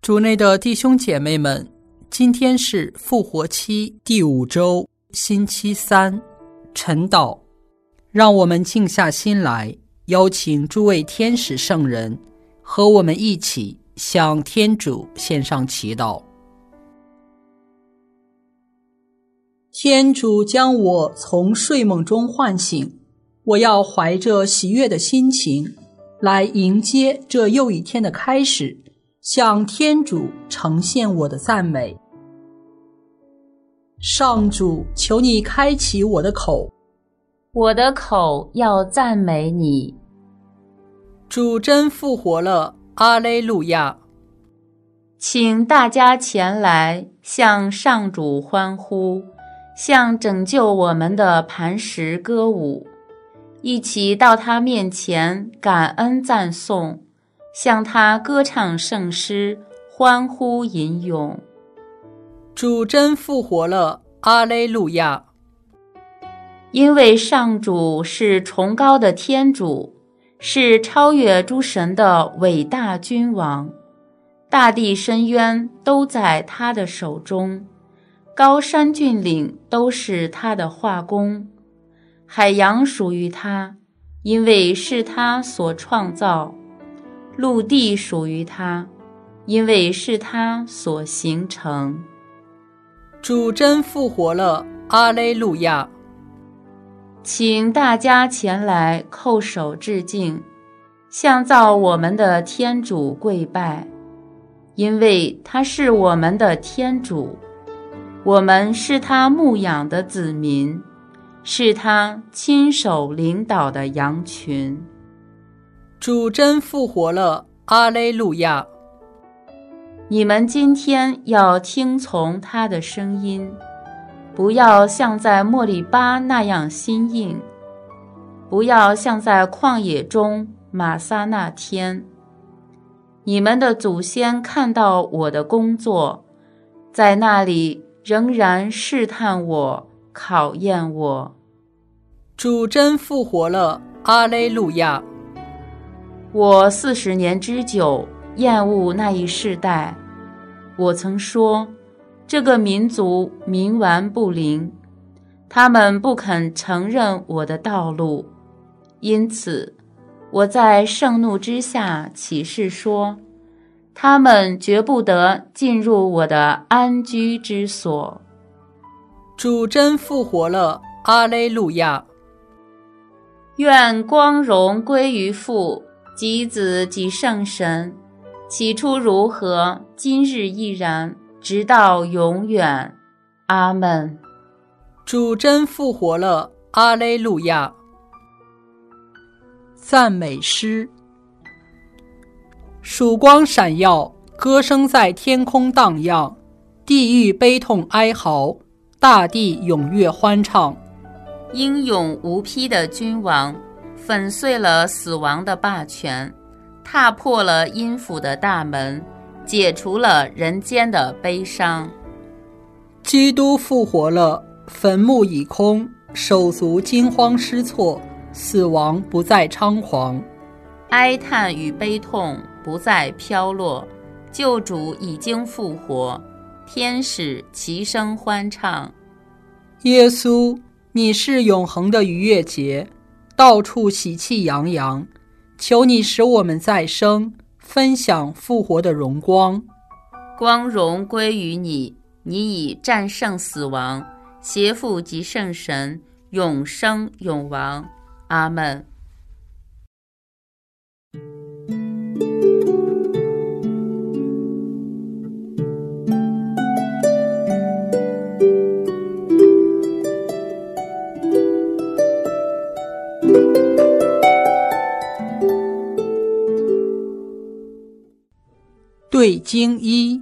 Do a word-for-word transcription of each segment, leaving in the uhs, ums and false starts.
主内的弟兄姐妹们，今天是复活期第五周，星期三，晨祷。让我们静下心来，邀请诸位天使圣人和我们一起向天主献上祈祷。天主将我从睡梦中唤醒，我要怀着喜悦的心情来迎接这又一天的开始，向天主呈现我的赞美。上主，求你开启我的口， 我的口要赞美你。 主真复活了，阿肋路亚！ 请大家前来向上主欢呼，向拯救我们的磐石歌舞，一起到他面前感恩赞颂，向他歌唱圣诗，欢呼吟咏。 主真复活了，阿肋路亚！ 因为上主是崇高的天主，是超越诸神的伟大君王，大地深渊都在他的手中，高山峻岭都是他的画工，海洋属于他，因为是他所创造，陆地属于他，因为是他所形成。 主真复活了，阿肋路亚！ 请大家前来叩首致敬，向造我们的天主跪拜，因为他是我们的天主，我们是他牧养的子民，是他亲手领导的羊群。 主真复活了，阿肋路亚！ 你们今天要听从他的声音，不要像在莫利巴那样心硬，不要像在旷野中玛撒那天。你们的祖先看到我的工作，在那里仍然试探我，考验我。 主真复活了，阿肋路亚！ 我四十年之久厌恶那一世代，我曾说，这个民族冥顽不灵，他们不肯承认我的道路，因此我在盛怒之下起誓说，他们绝不得进入我的安居之所。 主真复活了，阿肋路亚！ 愿光荣归于父及子及圣神，起初如何，今日亦然，直到永远。阿们。 主真复活了，阿肋路亚！赞美诗。曙光闪耀，歌声在天空荡漾，地狱悲痛哀嚎，大地踊跃欢唱。 英勇无匹的君王粉碎了死亡的霸权，踏破了阴府的大门，解除了人间的悲伤。 基督复活了，坟墓已空，手足惊慌失措，死亡不再猖狂， 哀叹与悲痛不再飘落，救主已经复活，天使齐声欢唱。 耶稣，你是永恒的逾越节，到处喜气洋洋，求你使我们再生，分享复活的荣光。 光荣归于你，你已战胜死亡，邪父及圣神，永生永王。阿们。 对经一。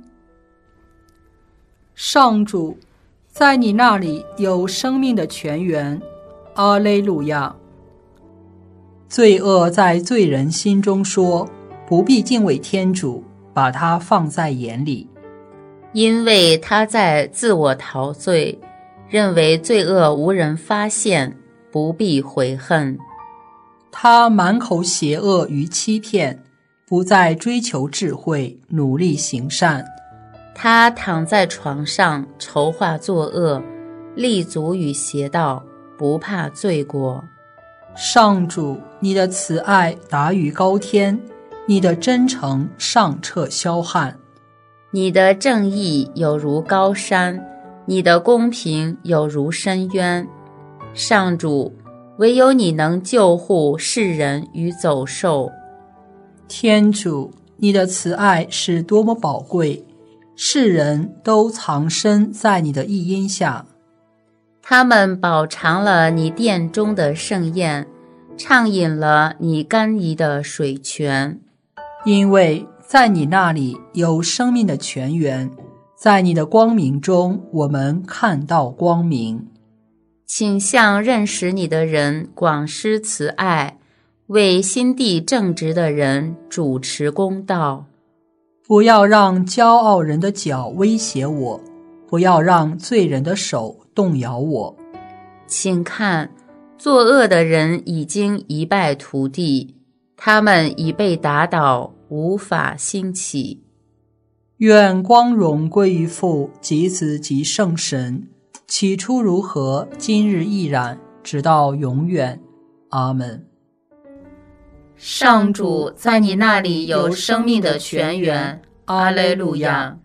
上主，在你那里有生命的泉源，阿肋路亚！罪恶在罪人心中说，不必敬畏天主，把他放在眼里， 因为他在自我陶醉，认为罪恶无人发现，不必悔恨。 他满口邪恶与欺骗，不不再追求智慧，努力行善。 他躺在床上筹划作恶，立足于邪道，不怕罪过。 上主，你的慈爱达于高天，你的真诚上彻霄汉。 你的正义有如高山，你的公平有如深渊。上主，唯有你能救护世人于走兽。 天主，你的慈爱是多么宝贵，世人都藏身在你的翼荫下。 他们饱尝了你殿中的盛宴，畅饮了你甘饴的水泉。 因为在你那里有生命的泉源，在你的光明中我们看到光明。 请向认识你的人广施慈爱，为心地正直的人主持公道。 不要让骄傲人的脚威胁我，不要让罪人的手动摇我。 请看，作恶的人已经一败涂地，他们已被打倒，无法兴起。 愿光荣归于父及子及圣神，起初如何，今日亦然，直到永远。阿们。 上主，在你那里有生命的泉源。阿肋路亚。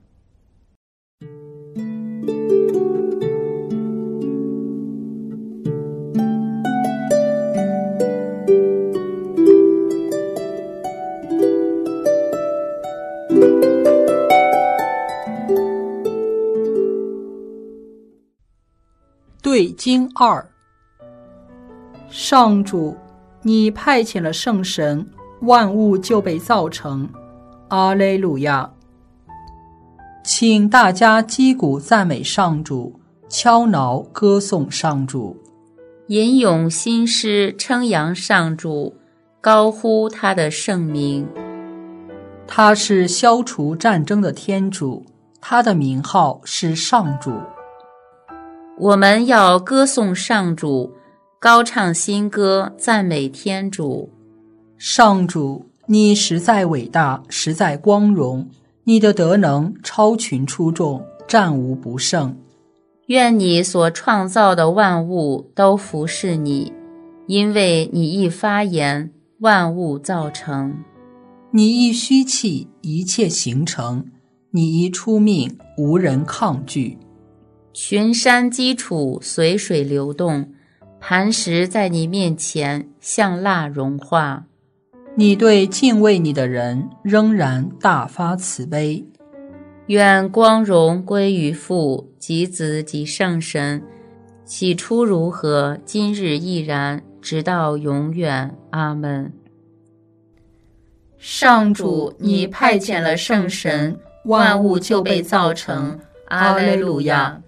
对经二。上主，你派遣了圣神，万物就被造成。阿肋路亚。请大家击鼓赞美上主，敲挠歌颂上主， 吟咏新诗称扬上主，高呼他的圣名。 他是消除战争的天主，他的名号是上主。 我们要歌颂上主，高唱新歌，赞美天主。 上主，你实在伟大，实在光荣，你的德能超群出众，战无不胜。 愿你所创造的万物都服侍你，因为你一发言，万物造成。 你一虚气，一切形成；你一出命，无人抗拒。 群山基础随水流动，磐石在你面前像蜡融化。 你对敬畏你的人仍然大发慈悲。 愿光荣归于父及子及圣神，起初如何，今日亦然，直到永远。阿们。上主，你派遣了圣神，万物就被造成。阿肋路亚。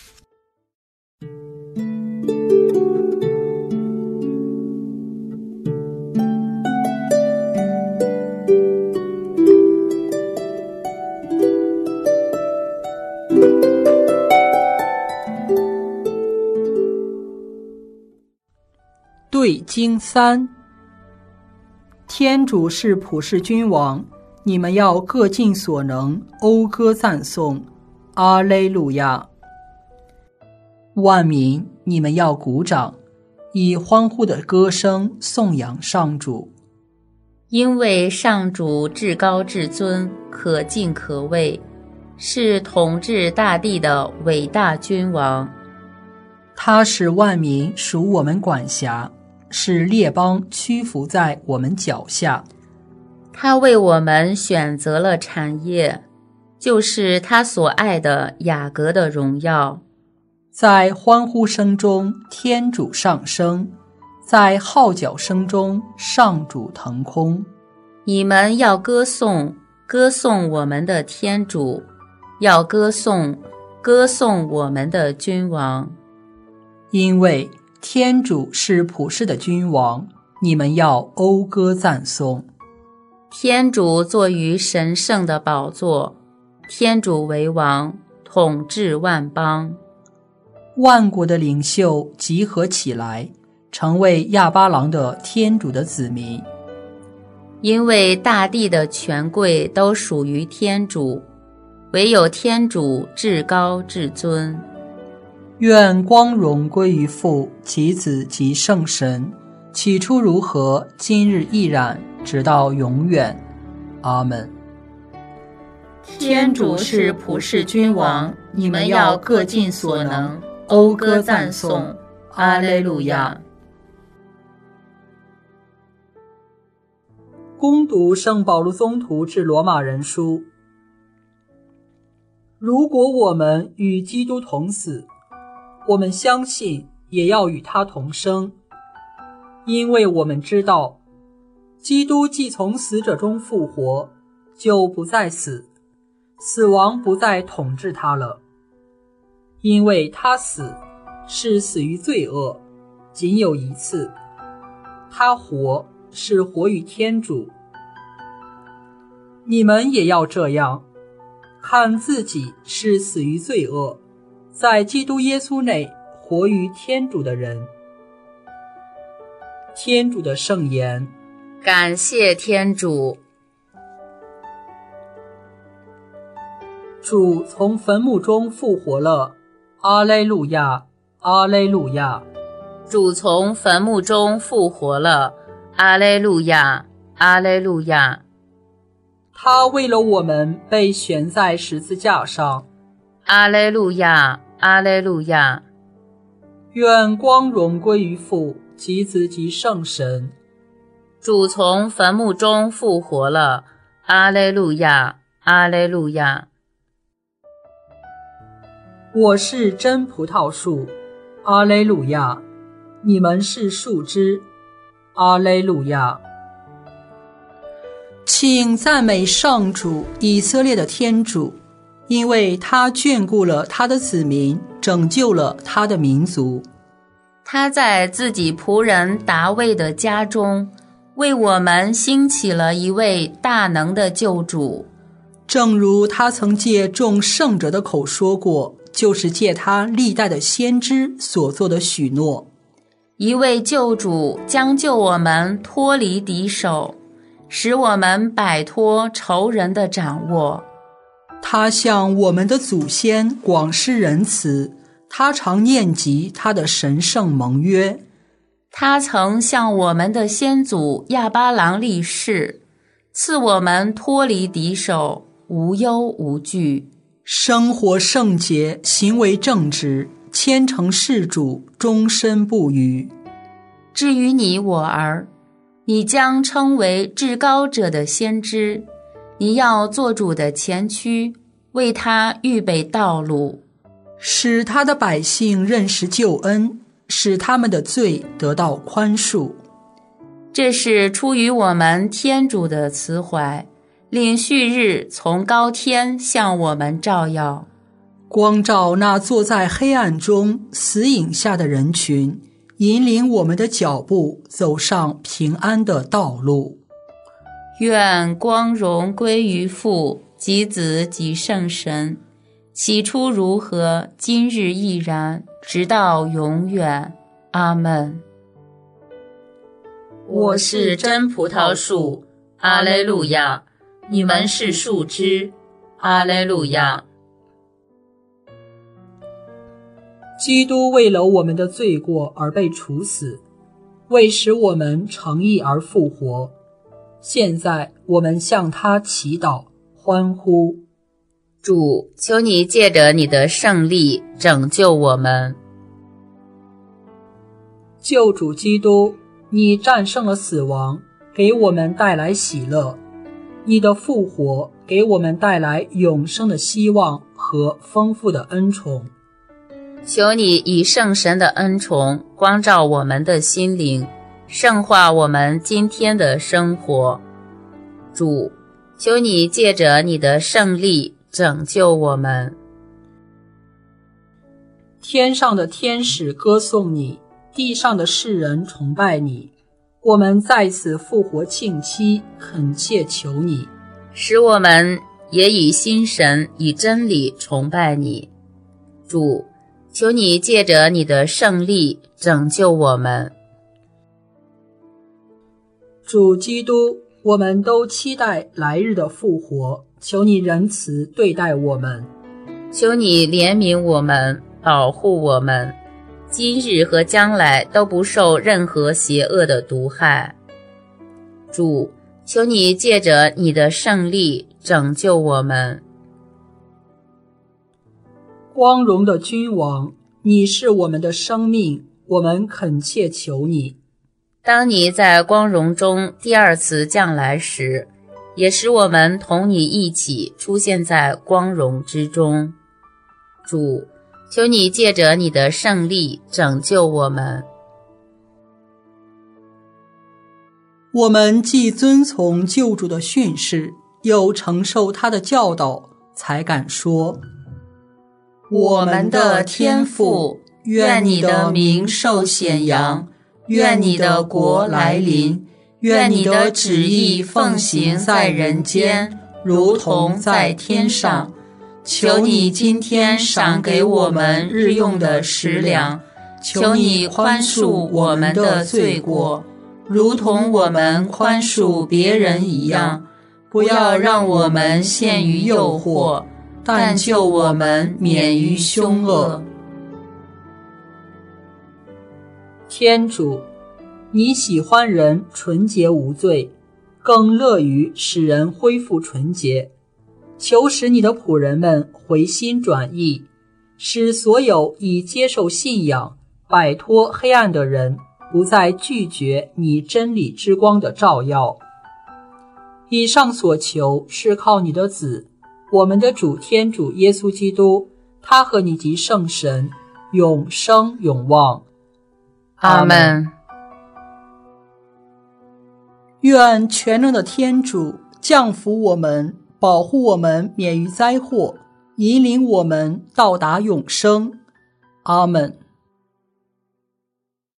对经三。天主是普世君王，你们要各尽所能，讴歌赞颂。阿肋路亚。万民，你们要鼓掌，以欢呼的歌声颂扬上主。 因为上主至高至尊，可敬可畏，是统治大地的伟大君王。 他使万民属我们管辖，使列邦屈服在我们脚下。 他为我们选择了产业，就是他所爱的雅各的荣耀。 在欢呼声中，天主上升；在号角声中，上主腾空。 你们要歌颂，歌颂我们的天主，要歌颂，歌颂我们的君王。 因为天主是普世的君王，你们要讴歌赞颂。 天主坐于神圣的宝座，天主为王，统治万邦。 万国的领袖集合起来，成为亚巴郎的天主的子民。 因为大地的权贵都属于天主，唯有天主至高至尊。 愿光荣归于父及子及圣神，起初如何，今日亦然，直到永远。阿们。 天主是普世君王，你们要各尽所能，讴歌赞颂。阿肋路亚。 恭读圣保禄宗徒致罗马人书。如果我们与基督同死，我们相信也要与他同生，因为我们知道，基督既从死者中复活，就不再死，死亡不再统治他了。因为他死是死于罪恶，仅有一次；他活是活于天主。你们也要这样，看自己是死于罪恶，在基督耶稣内活于天主的人。天主的圣言。 感谢天主。 主从坟墓中复活了，阿肋路亚，阿肋路亚。 主从坟墓中复活了，阿肋路亚，阿肋路亚。 他为了我们被悬在十字架上， 阿肋路亚，阿肋路亚。 愿光荣归于父及子及圣神。 主从坟墓中复活了，阿肋路亚，阿肋路亚。 我是真葡萄树，阿肋路亚，你们是树枝，阿肋路亚。请赞美上主，以色列的天主，因为他眷顾了他的子民，拯救了他的民族。 他在自己仆人达味的家中，为我们兴起了一位大能的救主。 正如他曾借众圣者的口说过，就是借他历代的先知所做的许诺。 一位救主将救我们脱离敌手，使我们摆脱仇人的掌握。 他向我们的祖先广施仁慈，他常念及他的神圣盟约。 他曾向我们的先祖亚巴郎立誓，赐我们脱离敌手，无忧无惧， 生活圣洁，行为正直，虔诚事主，终身不渝。 至于你我儿，你将称为至高者的先知，你要做主的前驱，为他预备道路， 使他的百姓认识救恩，使他们的罪得到宽恕。 这是出于我们天主的慈怀，令旭日从高天向我们照耀， 光照那坐在黑暗中死影下的人群，引领我们的脚步走上平安的道路。 愿光荣归于父及子及圣神，起初如何，今日亦然，直到永远。阿们。我是真葡萄树，阿肋路亚，你们是树枝，阿肋路亚。 基督为了我们的罪过而被处死，为使我们成义而复活。现在我们向他祈祷，欢呼。 主，求你借着你的圣力拯救我们。 救主基督，你战胜了死亡，给我们带来喜乐。你的复活给我们带来永生的希望和丰富的恩宠。 求你以圣神的恩宠光照我们的心灵，圣化我们今天的生活。主，求你借着你的圣力拯救我们。 天上的天使歌颂你，地上的世人崇拜你。我们在此复活庆期，恳切求你， 使我们也以心神以真理崇拜你。主，求你借着你的圣力拯救我们。 主基督， 我们都期待来日的复活，求你仁慈对待我们。 求你怜悯我们，保护我们，今日和将来都不受任何邪恶的毒害。主，求你借着你的胜利拯救我们。 光荣的君王，你是我们的生命，我们恳切求你。 当你在光荣中第二次降来时，也使我们同你一起出现在光荣之中。主，求你借着你的胜利拯救我们。 我们既遵从救主的训示，又承受他的教导，才敢说： 我们的天父，愿你的名受显扬，愿你的国来临，愿你的旨意奉行在人间，如同在天上。求你今天赏给我们日用的食粮，求你宽恕我们的罪过，如同我们宽恕别人一样，不要让我们陷于诱惑，但救我们免于凶恶。 天主，你喜欢人纯洁无罪，更乐于使人恢复纯洁。求使你的仆人们回心转意，使所有已接受信仰、摆脱黑暗的人不再拒绝你真理之光的照耀。以上所求是靠你的子，我们的主天主耶稣基督，他和你及圣神永生永望。 阿们。 愿全能的天主降福我们，保护我们免于灾祸，引领我们到达永生。阿们。